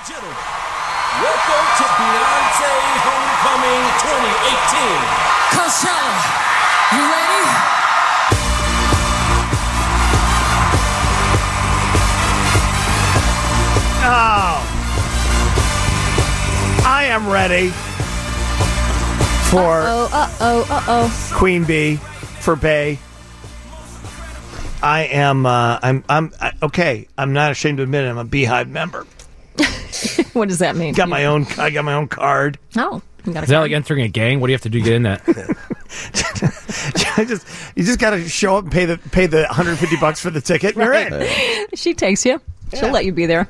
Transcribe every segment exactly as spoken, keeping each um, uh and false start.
Gentlemen, welcome to Beyonce Homecoming twenty eighteen. Coachella, you ready? Oh, I am ready for Uh-oh, uh-oh, uh-oh. Queen Bee, for Bay. I am, uh, I'm, I'm, I, okay, I'm not ashamed to admit it, I'm a Beehive member. What does that mean? Got my own, I got my own card. Oh. You got a Is that card. like entering a gang? What do you have to do to get in that? I just, you just got to show up and pay the, pay the one hundred fifty bucks for the ticket and you're in. She takes you. She'll Yeah. let you be there.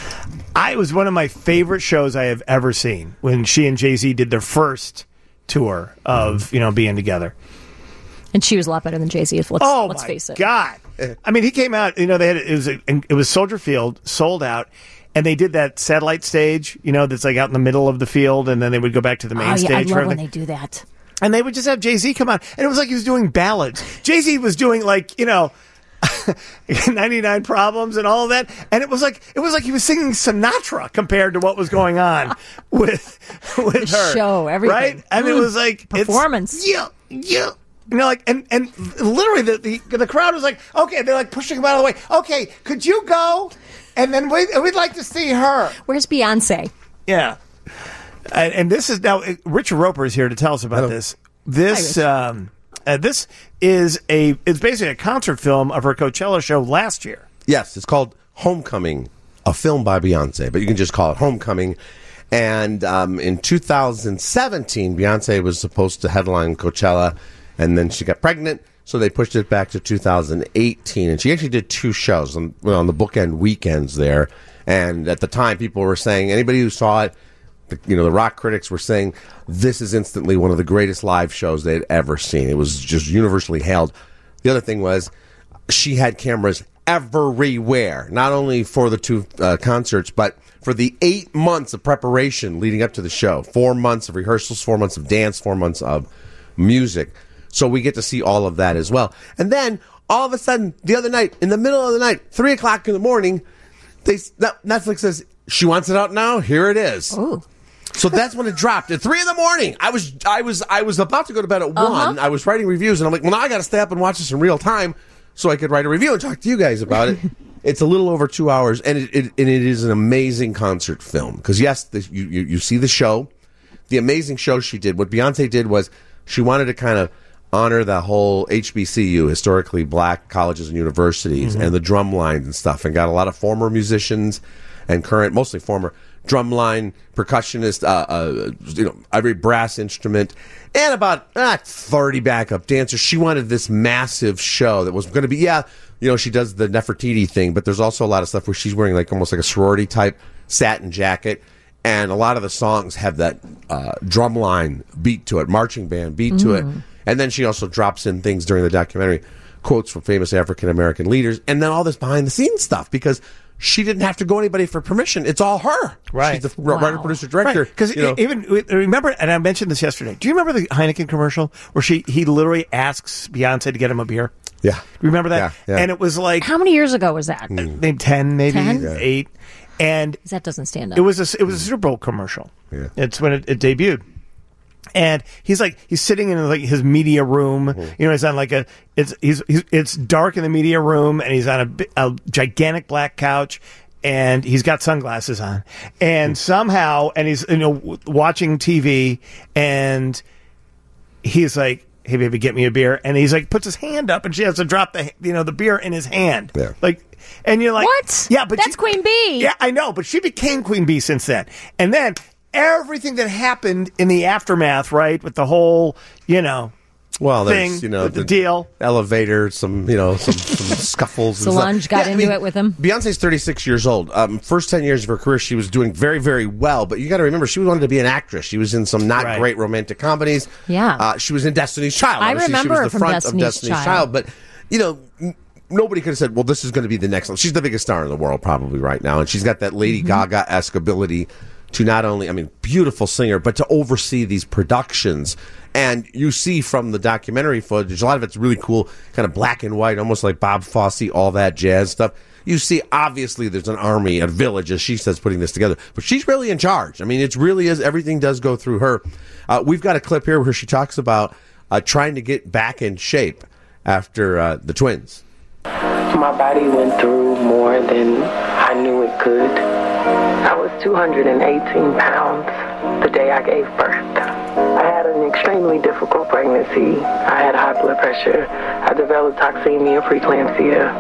I was one of my favorite shows I have ever seen when she and Jay-Z did their first tour of, you know, being together. And she was a lot better than Jay-Z. Let's, Oh let's my face it. God! I mean, he came out. You know, they had it was a, it was Soldier Field, sold out, and they did that satellite stage. You know, that's like out in the middle of the field, and then they would go back to the main Oh, yeah, stage. I for love when everything. they do that. And they would just have Jay-Z come out, and it was like he was doing ballads. Jay-Z was doing like you know. ninety-nine Problems and all of that, and it was like it was like he was singing Sinatra compared to what was going on with with The her show, everything. right? And it Mm. was like it's- Performance. yeah, yeah. You know, like and and literally the, the the crowd was like, okay, they're like pushing him out of the way. Okay, could you go? And then we we'd like to see her. Where's Beyonce? Yeah. And, and this is now Richard Roper is here to tell us about Hello. this. This um, uh, this is a it's basically a concert film of her Coachella show last year. Yes, it's called Homecoming, a film by Beyonce, but you can just call it Homecoming. And um, in two thousand seventeen, Beyonce was supposed to headline Coachella, and then she got pregnant, so they pushed it back to two thousand eighteen. And she actually did two shows on, well, on the bookend weekends there. And at the time, people were saying, anybody who saw it, the, you know, the rock critics were saying this is instantly one of the greatest live shows they'd ever seen. It was just universally hailed. The other thing was she had cameras everywhere, not only for the two uh, concerts, but for the eight months of preparation leading up to the show. Four months of rehearsals, four months of dance, four months of music. So we get to see all of that as well. And then all of a sudden, the other night, in the middle of the night, three o'clock in the morning, they Netflix says, she wants it out now. Here it is. Ooh. So that's when it dropped at three in the morning. I was, I was, I was about to go to bed at Uh-huh. one. I was writing reviews, and I'm like, well, now I got to stay up and watch this in real time so I could write a review and talk to you guys about it. It's a little over two hours, and it, it and it is an amazing concert film. Because yes, the, you, you you see the show, the amazing show she did. What Beyonce did was she wanted to kind of honor the whole H B C U, historically black colleges and universities, Mm-hmm. and the drum lines and stuff, and got a lot of former musicians and current, mostly former drumline, percussionist, uh, uh, you know, every brass instrument, and about uh, thirty backup dancers. She wanted this massive show that was going to be, yeah, you know, she does the Nefertiti thing, but there's also a lot of stuff where she's wearing like almost like a sorority type satin jacket, and a lot of the songs have that uh, drumline beat to it, marching band beat to it, and then she also drops in things during the documentary, quotes from famous African American leaders, and then all this behind the scenes stuff because she didn't have to go anybody for permission. It's all her. Right. She's the Wow. writer, producer, director. Because you know. even remember, and I mentioned this yesterday. Do you remember the Heineken commercial where she he literally asks Beyonce to get him a beer? Yeah. Remember that? Yeah, yeah. And it was like How many years ago was that? maybe ten, maybe ten? Yeah. eight, and That doesn't stand up. it was a it was a Super Bowl commercial. Yeah. It's when it, it debuted. And he's like he's sitting in like his media room. You know, he's on like a it's he's, he's it's dark in the media room, and he's on a, bi- a gigantic black couch, and he's got sunglasses on, and somehow, and he's you know w- watching T V, and he's like, "Hey, baby, get me a beer," and he's like puts his hand up, and she has to drop the you know the beer in his hand, Yeah. like. And you're like, What? Yeah, but That's she- Queen Bee. Yeah, I know, but she became Queen Bee since then. And then everything that happened in the aftermath, right, with the whole, you know, Well, thing, there's, you know, with the deal. elevator, some, you know, some, some scuffles. and Solange stuff. got Yeah, I into mean, it with him. Beyonce's thirty-six years old. Um, first ten years of her career, she was doing very, very well. But you got to remember, she wanted to be an actress. She was in some not Right. great romantic comedies. Yeah. Uh, she was in Destiny's Child. I Obviously, remember she her was the from front Destiny's of Destiny's Child. Child. But, you know, n- nobody could have said, well, this is going to be the next one. She's the biggest star in the world probably right now. And she's got that Lady Mm-hmm. Gaga-esque ability to not only, I mean, beautiful singer, but to oversee these productions. And you see from the documentary footage, a lot of it's really cool, kind of black and white, almost like Bob Fosse, all that jazz stuff. You see, obviously, there's an army, a village, as she says, putting this together. But she's really in charge. I mean, it really is. Everything does go through her. Uh, we've got a clip here where she talks about uh, trying to get back in shape after uh, the twins. My body went through more than I knew it could. I was two hundred eighteen pounds the day I gave birth. I had an extremely difficult pregnancy. I had high blood pressure. I developed toxemia, preeclampsia,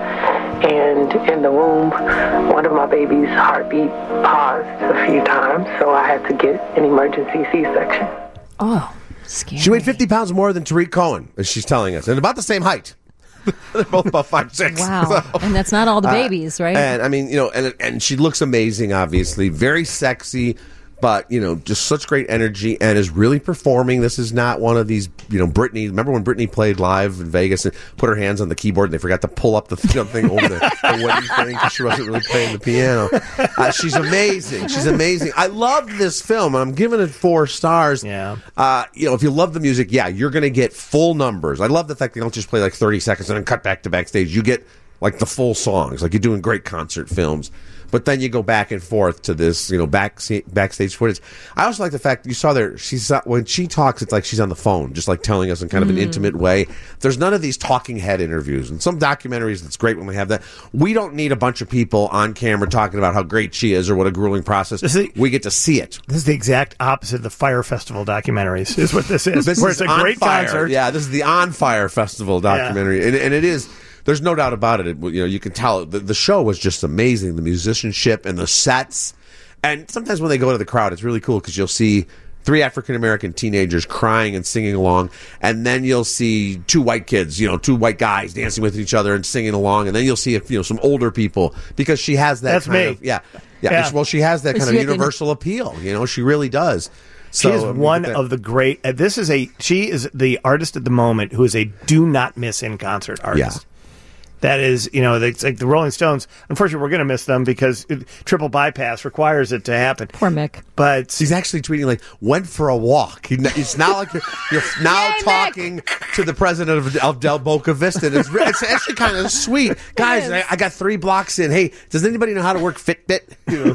and in the womb, one of my baby's heartbeat paused a few times, so I had to get an emergency C-section. Oh, scary. She weighed fifty pounds more than Tariq Cohen, as she's telling us, and about the same height. They're both about five six. Wow. So, and that's not all the babies, uh, right? And I mean, you know, and and she looks amazing, obviously, very sexy, but you know, just such great energy, and is really performing. This is not one of these, you know, Britney. Remember when Britney played live in Vegas and put her hands on the keyboard and they forgot to pull up the th- thing over the, the wedding thing because she wasn't really playing the piano. Uh, she's amazing. She's amazing. I love this film. I'm giving it four stars. Yeah. Uh, you know, if you love the music, yeah, you're going to get full numbers. I love the fact they don't just play like thirty seconds and then cut back to backstage. You get like the full songs, like you're doing great concert films. But then you go back and forth to this, you know, back backstage footage. I also like the fact you saw there. She's uh, when she talks, it's like she's on the phone, just like telling us in kind of an intimate way. There's none of these talking head interviews. And some documentaries, it's great when they have that. We don't need a bunch of people on camera talking about how great she is or what a grueling process. This is- we get to see it. This is the exact opposite of the Fire Festival documentaries, is what this is. This where is it's a On great Fire. concert. Yeah, this is the On Fire Festival documentary, and, and it is. There's no doubt about it. it. You know, you can tell the, the show was just amazing. The musicianship and the sets, and sometimes when they go to the crowd, it's really cool because you'll see three African American teenagers crying and singing along, and then you'll see two white kids, you know, two white guys dancing with each other and singing along, and then you'll see you know some older people because she has that. That's kind me. Of, yeah, yeah, Yeah. Well, she has that Is kind of she- universal appeal. You know, she really does. She So, is I mean, one that- of the great. Uh, this is a. She is the artist at the moment who is a do not miss in concert artist. Yeah. That is, you know, it's like the Rolling Stones. Unfortunately, we're going to miss them because it, triple bypass requires it to happen. Poor Mick. But He's actually tweeting like, went for a walk. He, it's now like you're, you're now Yay, talking to the president of, of Del Boca Vista. And it's, re- it's actually kind of sweet. Guys, is. I, I got three blocks in. Hey, does anybody know how to work Fitbit? You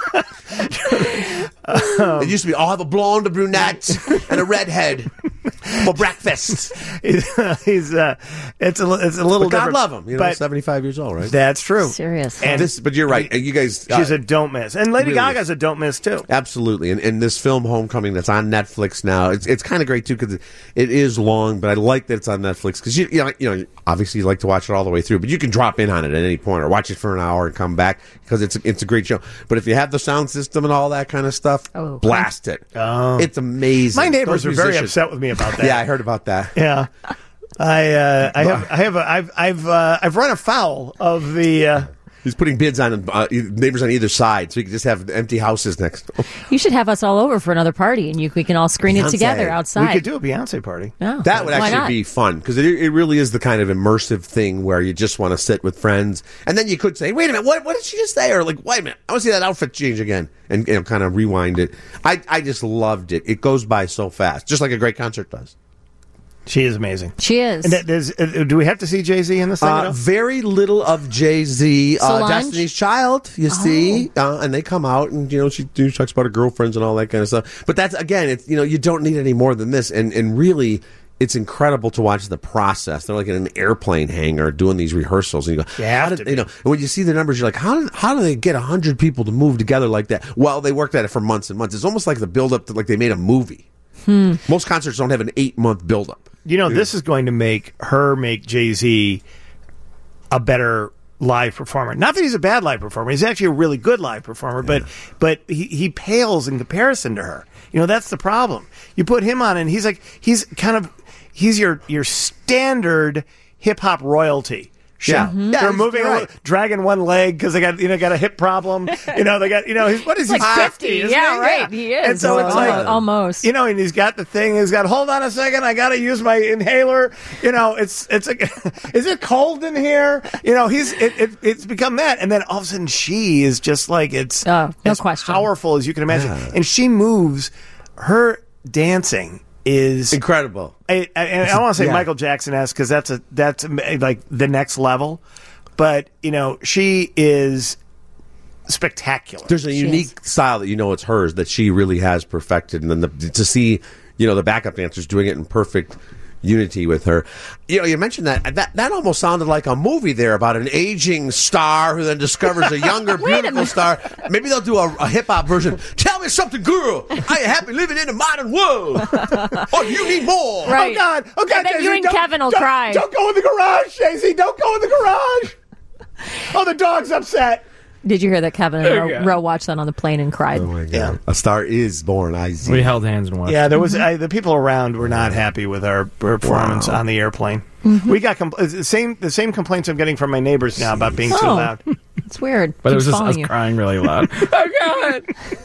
know? It used to be, I'll have a blonde, a brunette, and a redhead for breakfast. he's, he's uh, it's a li- it's a little But God different. love him. You know, but seventy-five years old, right? that's true. Serious. And This, but you're right. You guys, she's uh, a don't miss, and Lady really Gaga's a don't miss too. Absolutely, and, and this film Homecoming that's on Netflix now, it's it's kind of great too because it, it is long, but I like that it's on Netflix because you you know, you know obviously you like to watch it all the way through, but you can drop in on it at any point or watch it for an hour and come back because it's a, it's a great show. But if you have the sound system and all that kind of stuff, Oh. blast it. Oh. It's amazing. My neighbors Those are very musicians- upset with me about that. Yeah, I heard about that. Yeah. I uh, I have I have a, I've I've uh, I've run afoul of the. Uh, He's putting bids on uh, neighbors on either side, so you can just have empty houses next. You should have us all over for another party, and you, we can all screen Beyonce. it together we outside. could do a Beyonce party. Oh, That would why actually not? be fun because it, it really is the kind of immersive thing where you just want to sit with friends, and then you could say, "Wait a minute, what, what did she just say?" Or like, "Wait a minute, I want to see that outfit change again," and you know, kind of rewind it. I I just loved it. It goes by so fast, just like a great concert does. She is amazing. She is. And that, there's, uh, do we have to see Jay Z in this thing? at Uh, all? very little of Jay Z, uh, Solange? Destiny's Child. You see, uh, and they come out, and you know she, she talks about her girlfriends and all that kind of stuff. But that's again, it's you know you don't need any more than this, and and really. It's incredible to watch the process. They're like in an airplane hangar doing these rehearsals, and you go, You have how to did, be. you know? And when you see the numbers, you're like, how did, how do they get a hundred people to move together like that? Well, they worked at it for months and months. It's almost like the build up to like they made a movie. Hmm. Most concerts don't have an eight month build up. You know, this is going to make her make Jay Z a better live performer. Not that he's a bad live performer; he's actually a really good live performer. But but he, he pales in comparison to her. You know, that's the problem. You put him on, and he's like he's kind of he's your your standard hip hop royalty. Yeah. Sure. Mhm. They're Yeah, moving, you're a right. little, dragging one leg because they got you know got a hip problem. You know they got you know he's what is he Like fifty, isn't yeah, he? right, he is. And so it's Almost- like almost. you know, and he's got the thing. He's got hold on a second. I got to use my inhaler. You know, it's it's a, is it cold in here? You know, he's it, it it's become that, and then all of a sudden she is just like it's Oh, no as question. powerful as you can imagine, Yeah. and she moves. Her dancing is Incredible. I, I, and I don't want to say Yeah. Michael Jackson esque because that's a that's like the next level. but you know she is spectacular. There's a She unique style that you know it's hers that she really has perfected, and then the, to see you know the backup dancers doing it in perfect unity with her. You know, you mentioned that that that almost sounded like a movie there about an aging star who then discovers a younger, beautiful star. Maybe they'll do a, a hip hop version. Tell me something, girl. Are you happy living in a modern world, or do you need more? Right. Oh God! Oh God! And then Jay-Z, you and don't- Kevin will don't- cry. Don't go in the garage, Jay-Z. Don't go in the garage. Oh, the dog's upset. Did you hear that Kevin and Oh, Ro, God. Ro watched that on the plane and cried? Oh my God! Yeah. A star is born. I see. We held hands and watched. Yeah, there was I, the people around were not happy with our performance Wow. on the airplane. We got compl- it's the same the same complaints I'm getting from my neighbors now about being too Oh. loud. It's weird. But it was Keeps just us following you. crying really loud. Oh, God.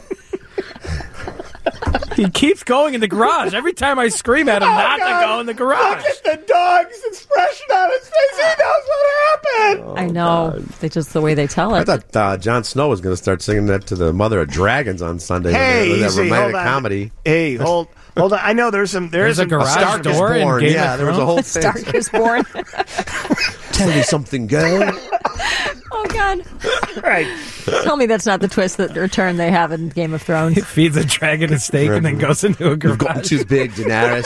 He keeps going in the garage. Every time I scream at him Oh, not God. to go in the garage. Look at the dog's expression on his face. He knows what happened. I know. They just the way they tell it. I thought uh, Jon Snow was going to start singing that to the mother of dragons on Sunday. Hey, with that easy, romantic hold on. comedy. Hey, hold hold on. I know there's some there's, There's a some garage Stark is door in born. Game Yeah, of there was a whole thing. Stark is born. Tell me something, girl. Oh God! right. Tell me that's not the twist that or turn they have in Game of Thrones. He feeds a dragon a steak and then goes into a You've gotten garage. too big, Daenerys.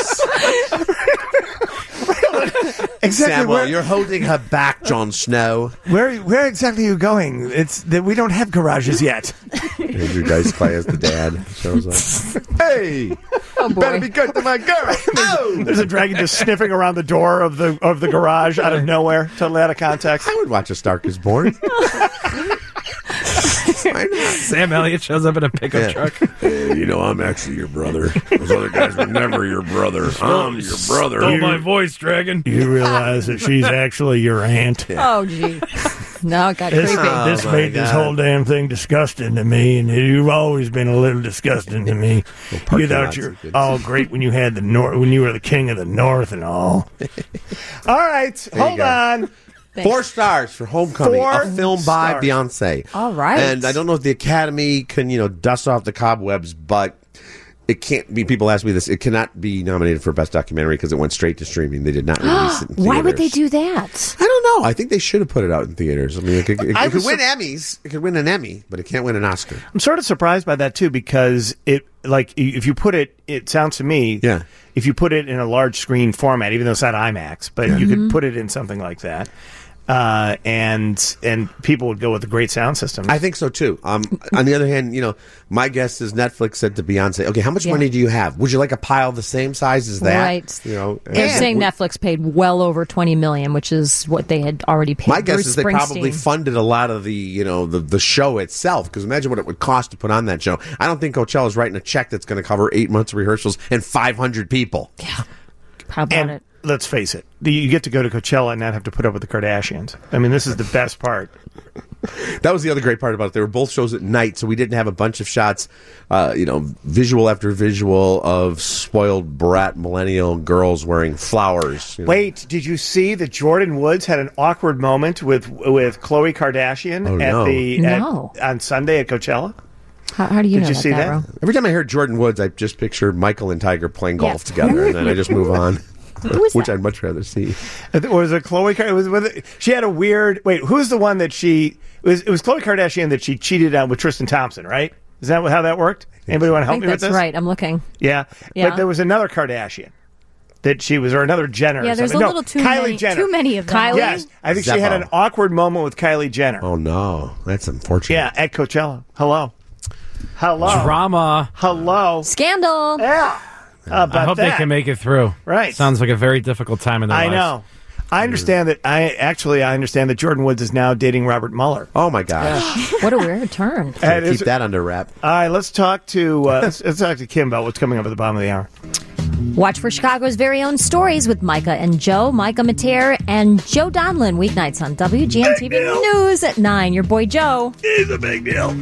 Exactly Samuel, where, you're holding her back, Jon Snow. where where exactly are you going? It's that we don't have garages yet. Andrew Dice Clay as the dad shows up. Hey, Oh boy! better be good to my girl. Oh, There's a dragon just sniffing around the door of the of the garage out of nowhere, totally out of context. I would watch A Stark Is Born. Why not? Sam Elliott shows up in a pickup Yeah. truck. Hey, you know, I'm actually your brother. Those other guys were never your brother. I'm your brother. Stole my voice, dragon. You realize that she's actually your aunt. Oh gee! Now it got This, creepy. Oh, this my made this God. whole damn thing disgusting to me, and you've always been a little disgusting to me. parking You thought lots you're are good. all great when you had the north, when you were the king of the north, and all. All right, you hold go. on. Four stars for Homecoming, Four a film by stars. Beyonce. All right. And I don't know if the Academy can, you know, dust off the cobwebs, but it can't be. People ask me this. It cannot be nominated for Best Documentary because it went straight to streaming. They did not release it in theaters. Why would they do that? I don't know. I think they should have put it out in theaters. I mean, it could, it, I it could was win sur- Emmys. It could win an Emmy, but it can't win an Oscar. I'm sort of surprised by that too, because it, like, if you put it, it sounds to me, Yeah. if you put it in a large screen format, even though it's not IMAX, but you could put it in something like that, uh, and and people would go with a great sound system. I think so too. Um, on the other hand, you know, my guess is Netflix said to Beyonce, "Okay, how much Yeah. money do you have? Would you like a pile the same size as that?" Right. You know, They're and- saying Netflix paid well over twenty million, which is what they had already paid. My guess Bruce is they probably Springsteen. funded a lot of the, you know, the, the show itself. Because imagine what it would cost to put on that show. I don't think Coachella's writing a check that's going to cover eight months of rehearsals and five hundred people. Yeah. How about and it? let's face it, you get to go to Coachella and not have to put up with the Kardashians. I mean, this is the best part. That was the other great part about it. They were both shows at night, so we didn't have a bunch of shots, uh, you know, visual after visual of spoiled brat millennial girls wearing flowers. you know. Wait, did you see that Jordan Woods had an awkward moment with with Khloe Kardashian Oh, at no. the at- No. on Sunday at Coachella? How, how do you Did know you about see that? Ro? Every time I hear Jordan Woods, I just picture Michael and Tiger playing golf Yeah. together, and then I just move on. Who is Which that? I'd much rather see. It was a Khloe. Kar- It was with. She had a weird. Wait, who's the one that she? It was it was Khloe Kardashian that she cheated on with Tristan Thompson, right? Is that how that worked? Anybody want to I help think me with that's this? right. I'm looking. Yeah. Yeah. But there was another Kardashian that she was, or another Jenner. Yeah, or there's something. a No, little too Kylie many, Jenner. too many of them. Kylie? Yes, I think she had Zeppo. an awkward moment with Kylie Jenner. Oh no, that's unfortunate. Yeah, at Coachella. Hello. Hello. Drama. Hello. Scandal. Yeah. How about I hope that? they can make it through. Right. Sounds like a very difficult time in their I lives. know. I understand that. I actually I understand that Jordan Woods is now dating Robert Mueller. Oh my gosh. What a weird turn. And Keep is- that under wrap. All right, let's talk to uh, let's, let's talk to Kim about what's coming up at the bottom of the hour. Watch for Chicago's very own stories with Micah and Joe, Micah Mater, and Joe Donlin weeknights on W G N T V News at nine. Your boy Joe. He's a big deal.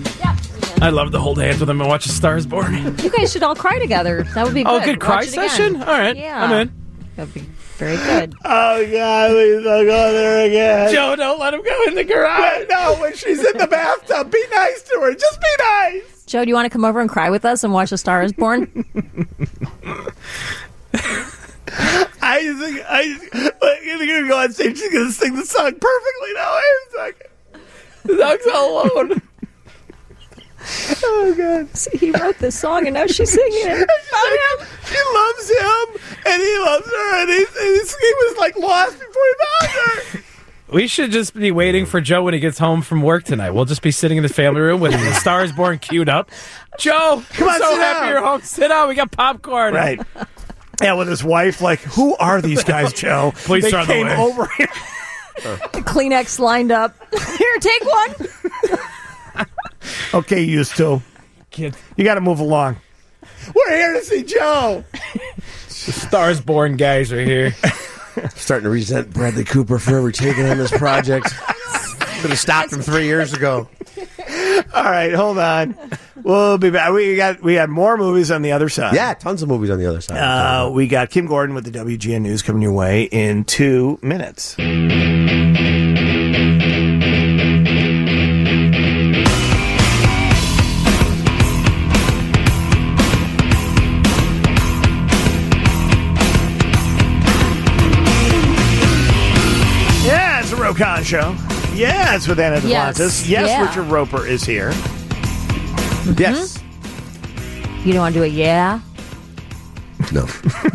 I love to hold hands with them and watch A Star is Born. You guys should all cry together. That would be good. Oh, good cry Watch it again. session? All right, Yeah. I'm in. That would be very good. Oh God, please don't go there again. Joe, don't let him go in the garage. No, when she's in the bathtub, be nice to her. Just be nice. Joe, do you want to come over and cry with us and watch A Star is Born? I just think I just, you're gonna go on stage. She's gonna sing the song perfectly now. Wait a second. The dog's all alone. Oh God! See, he wrote this song, and now she's singing it. Like, she loves him, and he loves her, and he, and he was like lost before he found her. We should just be waiting for Joe when he gets home from work tonight. We'll just be sitting in the family room with The Star Is Born queued up. Joe, come on, so sit happy down. you're home. Sit down. We got popcorn. Right. Yeah, with his wife, like, who are these guys, Joe? Please they start the came way. over here. Kleenex lined up. Here, take one. Okay, you used to. Kid. You got to move along. We're here to see Joe. The Stars Born guys are here. Starting to resent Bradley Cooper for ever taking on this project. Could have stopped him three years ago. All right, hold on. We'll be back. We got we had more movies on the other side. Yeah, tons of movies on the other side. Uh, we got Kim Gordon with the W G N News coming your way in two minutes. Yeah, it's a Rokon show. Yeah, it's with Anna Yes. Duplantis. Yes, Yeah. Richard Roper is here. Yes. You don't want to do it, yeah? No.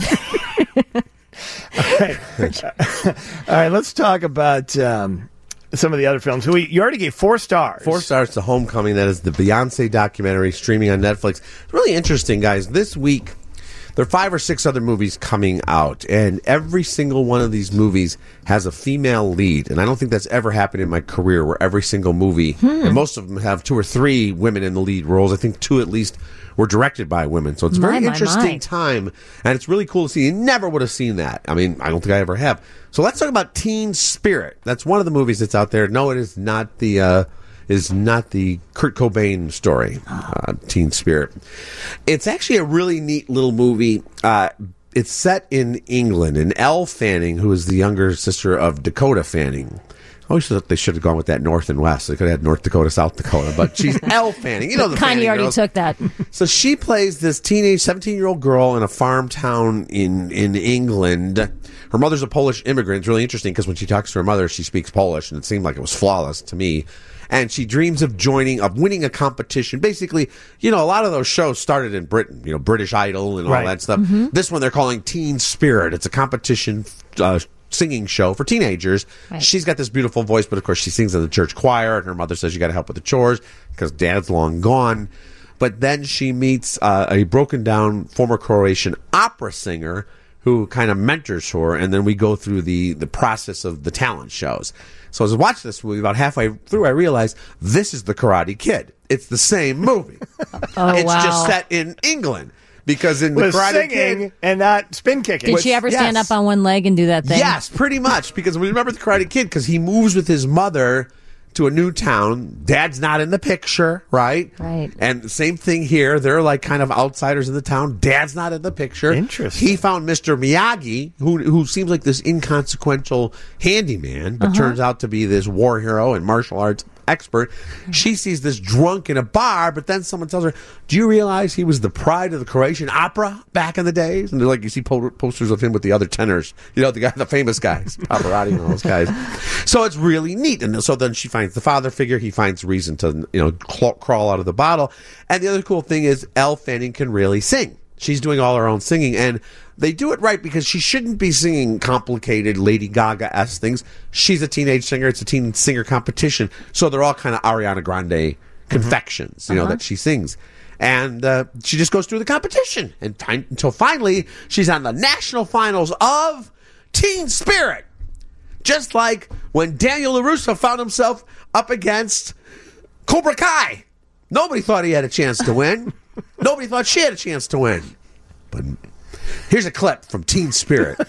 All right, let's talk about um, some of the other films. We, you already gave four stars. Four stars to Homecoming. That is the Beyonce documentary streaming on Netflix. It's really interesting, guys. This week, there are five or six other movies coming out, and every single one of these movies has a female lead. And I don't think that's ever happened in my career, where every single movie, and most of them have two or three women in the lead roles. I think two at least were directed by women. So it's a My, very my, interesting my. time, and it's really cool to see. You never would have seen that. I mean, I don't think I ever have. So let's talk about Teen Spirit. That's one of the movies that's out there. No, it is not the... Uh, is not the Kurt Cobain story, uh, Teen Spirit. It's actually a really neat little movie. Uh, it's set in England, and Elle Fanning, who is the younger sister of Dakota Fanning. I always thought they should have gone with that North and West. They could have had North Dakota, South Dakota, but she's Elle Fanning. You know the Kanye Fanning already girls. took that. So she plays this teenage seventeen-year-old girl in a farm town in, in England. Her mother's a Polish immigrant. It's really interesting because when she talks to her mother, she speaks Polish, and it seemed like it was flawless to me. And she dreams of joining, of winning a competition. Basically, you know, a lot of those shows started in Britain, you know, British Idol and all Right. that stuff. This one they're calling Teen Spirit. It's a competition uh, singing show for teenagers. Right. She's got this beautiful voice, but of course she sings in the church choir, and her mother says you got to help with the chores because dad's long gone. But then she meets uh, a broken down former Croatian opera singer who kind of mentors her, and then we go through the, the process of the talent shows. So as I watched this movie, about halfway through, I realized this is the Karate Kid. It's the same movie. Oh, it's wow. just set in England. Because in the Was Karate singing Kid... and not spin kicking. Did she ever stand yes. up on one leg and do that thing? Yes, pretty much. Because we remember the Karate Kid because he moves with his mother to a new town. Dad's not in the picture, right? Right. And the same thing here. They're like kind of outsiders in the town. Dad's not in the picture. Interesting. He found Mister Miyagi, who who seems like this inconsequential handyman, but turns out to be this war hero and martial arts expert. She sees this drunk in a bar, but then someone tells her, do you realize he was the pride of the Croatian opera back in the days? And they're like, you see po- posters of him with the other tenors, you know, the guy, the famous guys, Pavarotti and all those guys. So it's really neat. And so then she finds the father figure. He finds reason to, you know, cl- crawl out of the bottle. And the other cool thing is Elle Fanning can really sing. She's doing all her own singing, and they do it right because she shouldn't be singing complicated Lady Gaga-esque things. She's a teenage singer. It's a teen singer competition. So they're all kind of Ariana Grande confections, you know, that she sings. And uh, she just goes through the competition and t- until finally she's on the national finals of Teen Spirit. Just like when Daniel LaRusso found himself up against Cobra Kai. Nobody thought he had a chance to win. Nobody thought she had a chance to win. But here's a clip from Teen Spirit.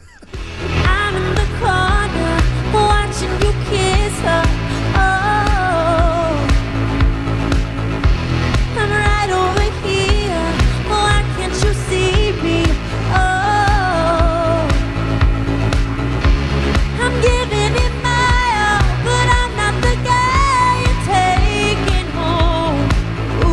I'm in the corner watching you kiss her. Oh, I'm right over here. Why can't you see me? Oh, I'm giving it my all, but I'm not the guy you're taking home.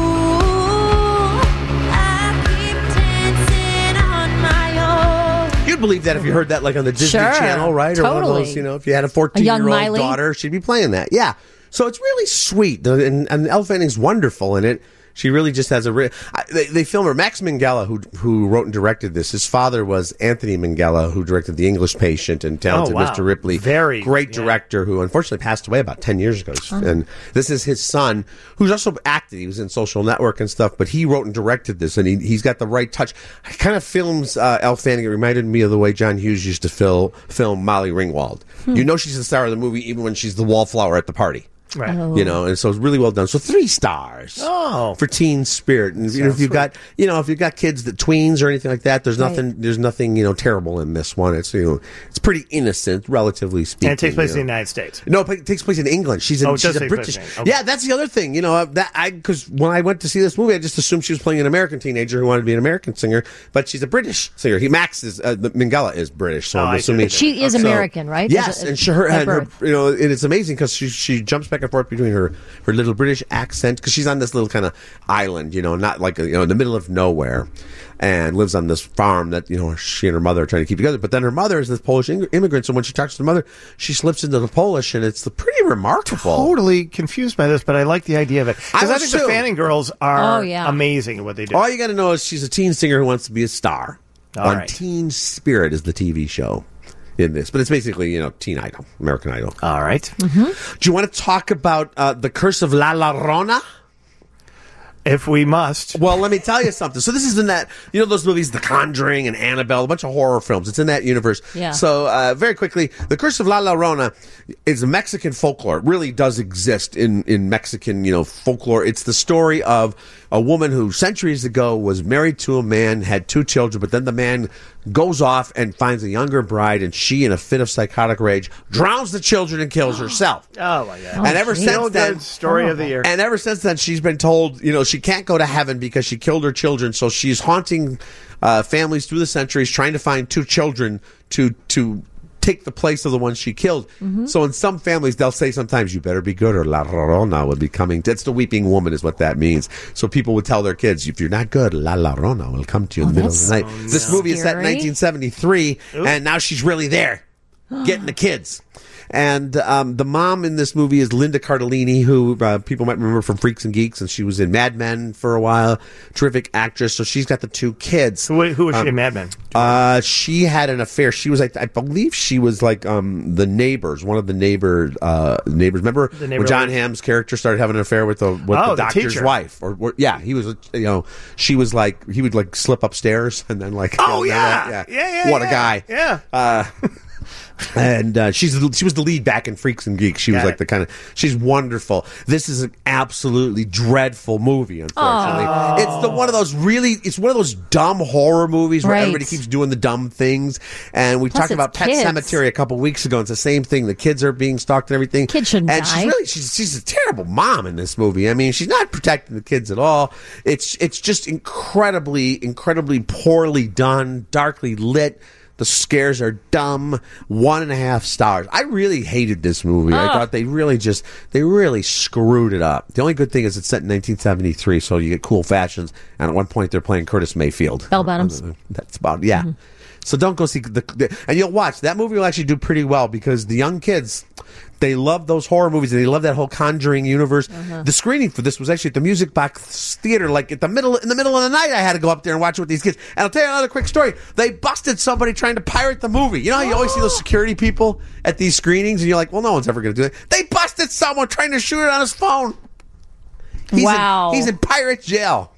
Ooh, I keep dancing on my own. You believe that if you heard that like on the Disney Sure, Channel, right? Or one of totally. those, you know, if you had a A young fourteen-year-old Miley. daughter, she'd be playing that. Yeah. So it's really sweet. The- And, and Elle Fanning's wonderful in it. She really just has a. Re- I, they, they film her. Max Minghella, who who wrote and directed this, his father was Anthony Minghella, who directed The English Patient and Talented Oh, wow. Mister Ripley. Very, great yeah. director who unfortunately passed away about ten years ago. And this is his son, who's also acted. He was in Social Network and stuff, but he wrote and directed this, and he, he's got the right touch. He kind of films uh, Elle Fanning. It reminded me of the way John Hughes used to fil- film Molly Ringwald. You know she's the star of the movie even when she's the wallflower at the party. Right. You know, and so it's really well done. So three stars. Oh. For Teen Spirit. And you know, if you've got, you know, if you've got kids that tweens or anything like that, there's Right. nothing, there's nothing, you know, terrible in this one. It's, you know, it's pretty innocent, relatively speaking. And it takes place you in the know. United States. No, it takes place in England. She's, in, Oh, it she's does a take place British. in England. Okay. Yeah, that's the other thing. You know, uh, that I because when I went to see this movie, I just assumed she was playing an American teenager who wanted to be an American singer, but she's a British singer. He Max is uh, Minghella is British, so Oh, I'm I see. assuming She is So- American, right? Yes, Is it- and she, her, by and her, birth. you know, and it's amazing because she she jumps back and forth between her her little British accent because she's on this little kind of island, you know, not like you know in the middle of nowhere, and lives on this farm that you know she and her mother are trying to keep together. But then her mother is this Polish ing- immigrant, so when she talks to her mother, she slips into the Polish, and it's pretty remarkable. Totally confused by this, but I like the idea of it. Because I I, was think the too. Fanning girls are Oh, yeah. amazing at what they do. All you got to know is she's a teen singer who wants to be a star. All on right. Teen Spirit is the T V show in this, but it's basically you know Teen Idol, American Idol. All right. Do you want to talk about uh, the Curse of La Llorona? If we must. Well, let me tell you something. So this is in that, you know, those movies, The Conjuring and Annabelle, a bunch of horror films. It's in that universe. Yeah. So uh, very quickly, The Curse of La Llorona is a Mexican folklore. It really does exist in, in Mexican, you know, folklore. It's the story of a woman who centuries ago was married to a man, had two children, but then the man goes off and finds a younger bride, and she, in a fit of psychotic rage, drowns the children and kills herself. Oh, my God. and ever geez. since Feel then, good story of the year. and ever since then, she's been told, you know, she can't go to heaven because she killed her children. So she's haunting uh, families through the centuries, trying to find two children to to take the place of the ones she killed. So in some families, they'll say sometimes, "You better be good, or La Llorona will be coming." That's the weeping woman, is what that means. So people would tell their kids, "If you're not good, La Llorona will come to you in the middle of the night." This movie is set in Scary. nineteen seventy-three, and now she's really there, getting the kids. And um, the mom in this movie is Linda Cardellini, who uh, people might remember from Freaks and Geeks, and she was in Mad Men for a while. Terrific actress. So she's got the two kids. So wait, who was she in Mad Men? Uh, she had an affair. She was, like, I believe, she was like um, the neighbors, one of the neighbor uh, neighbors. Remember The neighbor when John lady? Hamm's character started having an affair with the with Oh, the the doctor's teacher. wife? Or, or yeah, he was. You know, she was like he would like slip upstairs and then like Oh, you know, yeah. that- Yeah, yeah, what a yeah. guy. Yeah. Uh, and uh, she's the- she was the lead back in Freaks and Geeks. She was Got like it. the kind of she's wonderful. This is an absolutely dreadful movie. Unfortunately, it's the one of those really it's one of those dumb horror movies where Right. everybody keeps doing the dumb things. And we Plus talked it's about Pet kids. Cemetery a couple weeks ago. It's the same thing. The kids are being stalked and everything. Kids shouldn't and die. she's really she's she's a terrible mom in this movie. I mean, she's not protecting the kids at all. It's it's just incredibly incredibly poorly done, darkly lit. The scares are dumb. One and a half stars. I really hated this movie. I thought they really just, they really screwed it up. The only good thing is it's set in nineteen seventy-three, so you get cool fashions. And at one point, they're playing Curtis Mayfield. Bell bottoms. That's about, yeah. So don't go see the, the, and you'll watch. That movie will actually do pretty well because the young kids, they love those horror movies and they love that whole Conjuring universe. The screening for this was actually at the Music Box Theater, like at the middle, in the middle of the night. I had to go up there and watch it with these kids. And I'll tell you another quick story. They busted somebody trying to pirate the movie. You know how you always see those security people at these screenings and you're like, well, no one's ever going to do that. They busted someone trying to shoot it on his phone. He's Wow. In, he's in pirate jail.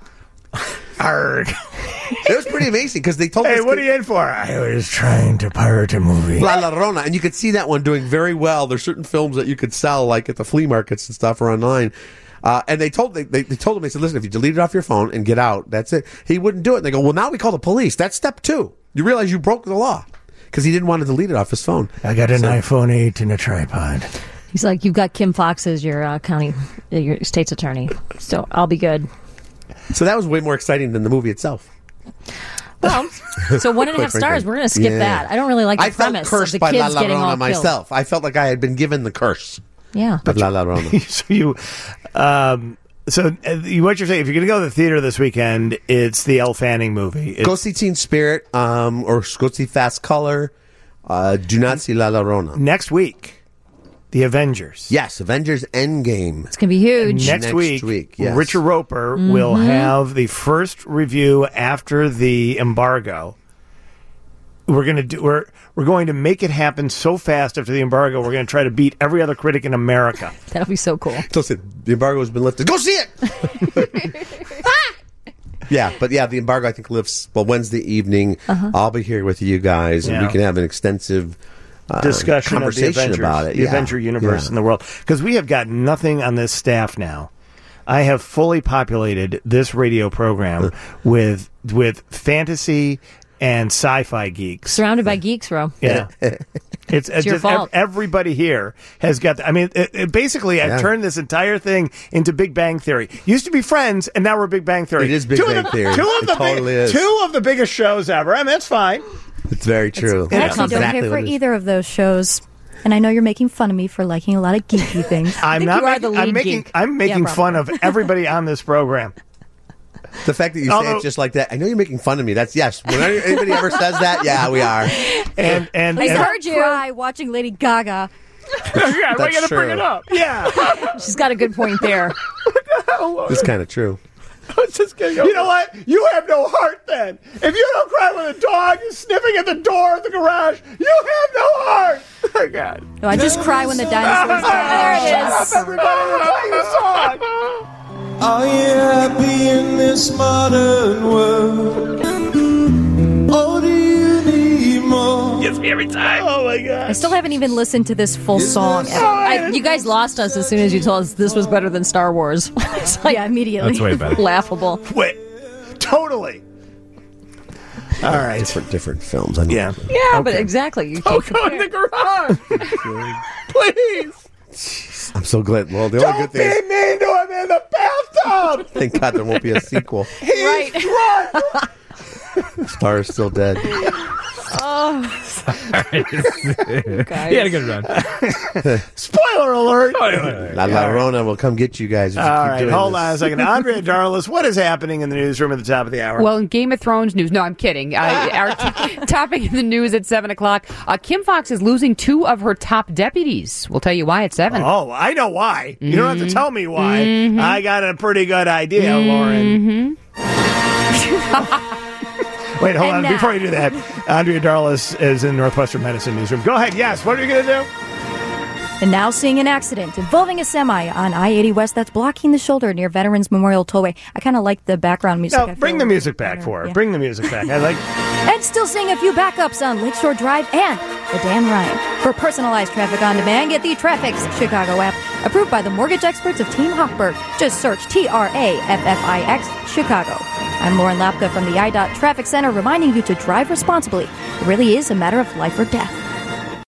Arg. It was pretty amazing because they told Hey, this what kid- are you in for? I was trying to pirate a movie. La Llorona, and you could see that one doing very well. There's certain films that you could sell, like at the flea markets and stuff, or online. Uh, and they told they, they, they told him, they said, listen, if you delete it off your phone and get out, that's it. He wouldn't do it. And they go, well, now we call the police. That's step two. You realize you broke the law because he didn't want to delete it off his phone. I got an iPhone eight and a tripod. He's like, you've got Kim Fox as your uh, county, uh, your state's attorney, so I'll be good. So that was way more exciting than the movie itself. Well, so one and a half Quite stars. frankly. We're going to skip Yeah. that. I don't really like the I felt premise of cursed the by La kids getting all Llorona killed. myself. I felt like I had been given the curse Yeah. of La Llorona. So you, um, so uh, you- what you're saying, if you're going to go to the theater this weekend, it's the Elle Fanning movie. It's, Go see Teen Spirit, um, or go see Fast Color. Uh, do not see La Llorona. next week, The Avengers. Yes, Avengers Endgame. It's going to be huge. Next, Next week, week, yes. Richard Roper will have the first review after the embargo. We're gonna do. We're we're going to make it happen so fast after the embargo. We're going to try to beat every other critic in America. That'll be so cool. Listen, the embargo has been lifted. Go see it. Yeah, but yeah, the embargo I think lifts. Well, Wednesday evening, I'll be here with you guys, and Yeah. we can have an extensive uh, Discussion of the conversation Avengers, about it. the Yeah. Avenger universe Yeah. in the world, because we have got nothing on this staff now. I have fully populated this radio program with with fantasy and sci-fi geeks. Surrounded by geeks, Ro. Yeah. It's, it's your just fault. ev- everybody here has got. I mean, it, it basically, I've Yeah. turned this entire thing into Big Bang Theory. Used to be Friends, and now we're Big Bang Theory. It is Big two Bang of the, Theory. Two of It the totally big, is. two of the biggest shows ever. I mean, that's fine. It's very true. I I Yeah. actually don't Exactly care for what it is. either of those shows. And I know you're making fun of me for liking a lot of geeky things. I'm think not. you are making, the I'm lead making. geek. I'm making Yeah, fun of everybody on this program. The fact that you say Although- it just like that, I know you're making fun of me. That's yes. When anybody ever says that, yeah, we are. And and, I and heard you. cry watching Lady Gaga. yeah, That's gonna bring true. it up. Yeah, She's got a good point there. It's kind of true. you know what? You have no heart. Then, if you don't cry when a dog is sniffing at the door of the garage, you have no heart. Oh God! No, I just cry when the dinosaurs die. Shut up, everybody! We're playing a song. Are you happy in this modern world? Or do you need more? Gets me every time. Oh my God! I still haven't even listened to this full song. I, you guys lost us as soon as you told us this was better than Star Wars. It's like Yeah, immediately. That's way better. laughable. Wait, totally. All right. Different, different films. I know. Yeah. Yeah, but exactly. You Oh, can't go in the garage, please. I'm so glad. Well, the only Don't good be thing is, mean to him in the bathtub. thank God there won't be a sequel. He's Right. drunk. Star is still dead. He had a good run. Spoiler alert. La Llorona will come get you guys. If you All keep right, doing hold this. on a second. Andrea Darlis, what is happening in the newsroom at the top of the hour? Well, in Game of Thrones news, no, I'm kidding. Uh, our t- topic in the news at seven o'clock. Uh, Kim Fox is losing two of her top deputies. We'll tell you why at seven. Oh, I know why. You don't Mm-hmm. have to tell me why. I got a pretty good idea, Lauren. Wait, hold And on. now- Before you do that, Andrea Darlis is in Northwestern Medicine Newsroom. Go ahead. Yes, what are you going to do? And now seeing an accident involving a semi on I eighty West that's blocking the shoulder near Veterans Memorial Tollway. I kind of like the background music. No, I bring feel the music better. back for her. Yeah. Bring the music back. I like. And still seeing a few backups on Lakeshore Drive and the Dan Ryan. For personalized traffic on demand, get the Traffics Chicago app, approved by the mortgage experts of Team Hochberg. Just search T R A F F I X Chicago. I'm Lauren Lapka from the I DOT Traffic Center, reminding you to drive responsibly. It really is a matter of life or death.